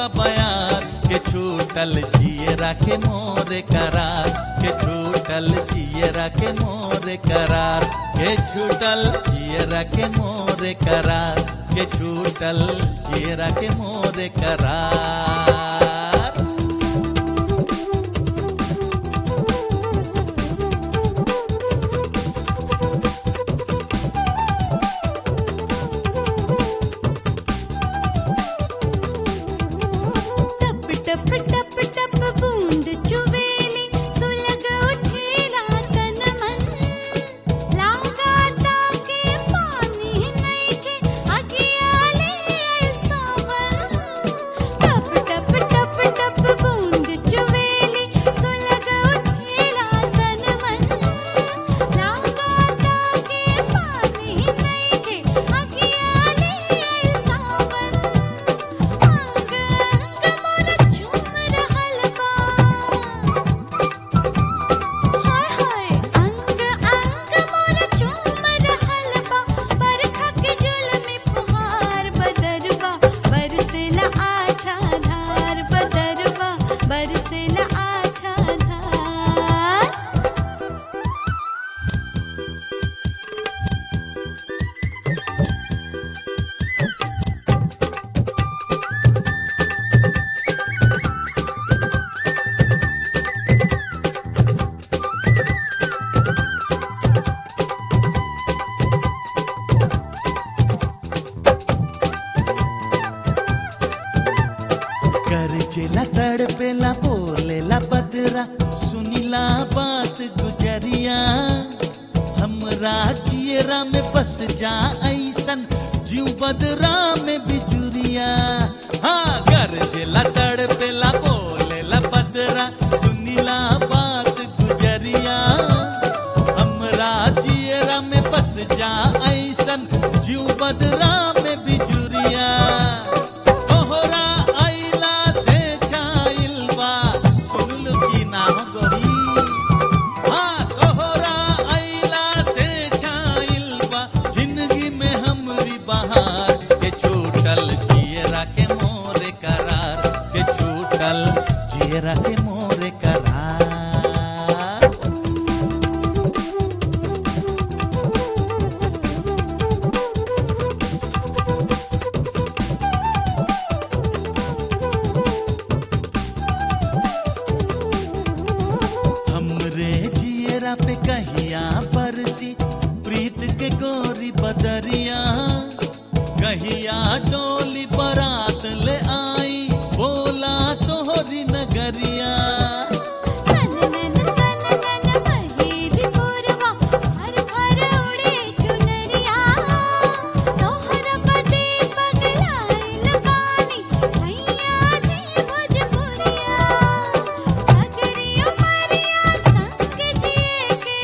बयार के छूटल जियरा के मोरे करार के छूटल जियरा के मोरे करार के छूटल जियरा के मोरे करार के छूटल जियरा के मोरे करार। टप टप टप बूंद चुवेली सुलग उठेला तन मन लागा ताके पानी नइखे अगियाले सावन। टप टप टप टप बूंद चुवेली सुलग उठेला तन मन लागा ताके पानी नइखे अगियाले सावन। अंग अंग मोर झूम रहल बा हाय हाय अंग अंग मोर झूम रहल बा बरखा के जुल्मी फुहार बदरवा बरसेला आछा धार बदरवा बरसेला आछा धार। करजेला तड़पेला बोलेला बदरा सुनीला बात गुजरिया हमरा जियरा में बस जा ऐसन जीव बदरा में बिजुरिया। हाँ करजेला तड़पेला बोलेला बदरा सुनीला बात गुजरिया हमरा जियरा में बस जा ऐसन जीव बदरा में बिजुरिया। तोहरा आइला से छाइल बा सुनल की नाम गोरी। हाँ तोहरा आइला से छाइल बा जिंदगी में हमरी बहार के छूटल जियरा के मोरे करार के छूटल जियरा के मोरे करार। हमरे जियरा पे कहिया बरसी प्रीत के गोरी बदरिया कहिया डोली बारात ले आई बोला तोहरी नगरिया। सननन सननन बहेली पुरवा हर हर उड़े चुनरिया तोहरा बदे पगलाइल बानी भैया जी भोजपुरिया। सगरी उमरिया संग जिए के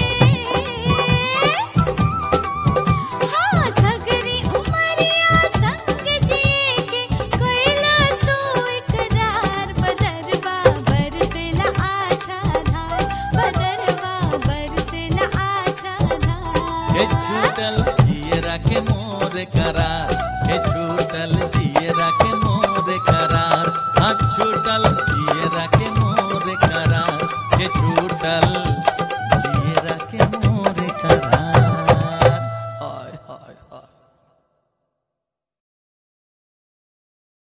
हाँ सगरी उमरिया संग जिए के कोइला तू इकरार बदरवा बरसेला आछा धार बदरवा बरसेला आछा के धार। छूटल जियरा के मोरे करार के छूटल जियरा के मोरे करार। हाँ छूटल जियरा के